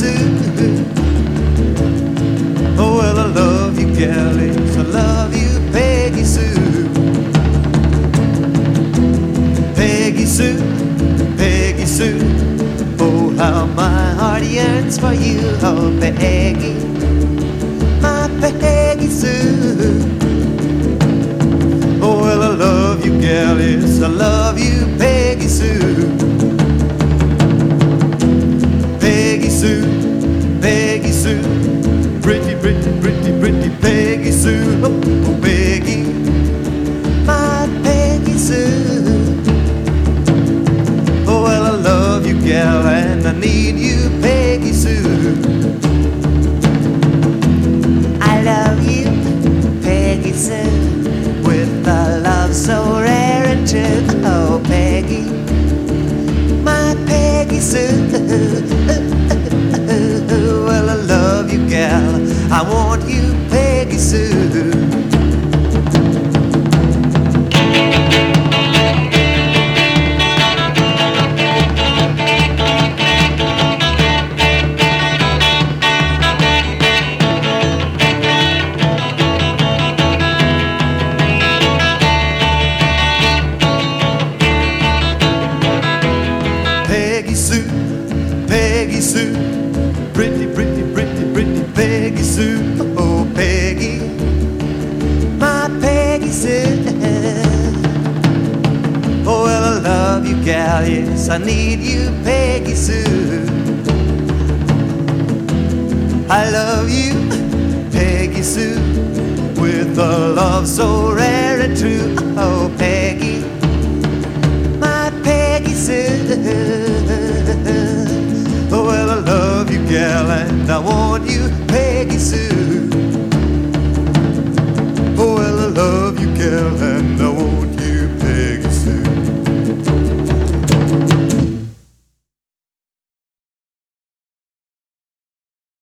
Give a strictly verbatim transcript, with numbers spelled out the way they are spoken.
Sue. Oh, well, I love you, gal, yes, I love you, Peggy Sue. Peggy Sue, Peggy Sue. Oh, how my heart yearns for you, oh, Peggy, my Peggy Sue. Oh, well, I love you, gal, yes, I love you, Peggy Sue. Peggy Sue, Peggy Sue, pretty, pretty, pretty, pretty Peggy Sue. Oh, oh, Peggy, my Peggy Sue. Oh, well, I love you, gal, and I need you, Peggy Sue. I love you, Peggy Sue, with a love so rare and true. Oh, Peggy, my Peggy Sue. Well, I love you, gal, I want you, Peggy Sue. Peggy Sue, Peggy Sue, pretty, pretty, pretty, pretty Peggy Sue. Oh, Peggy, my Peggy Sue. Oh, well, I love you, gal, yes, I need you, Peggy Sue. I love you, Peggy Sue, with a love so rare and true. Oh, Peggy, my Peggy Sue. Oh, well, I love you, gal, and I want you, Peggy Sue.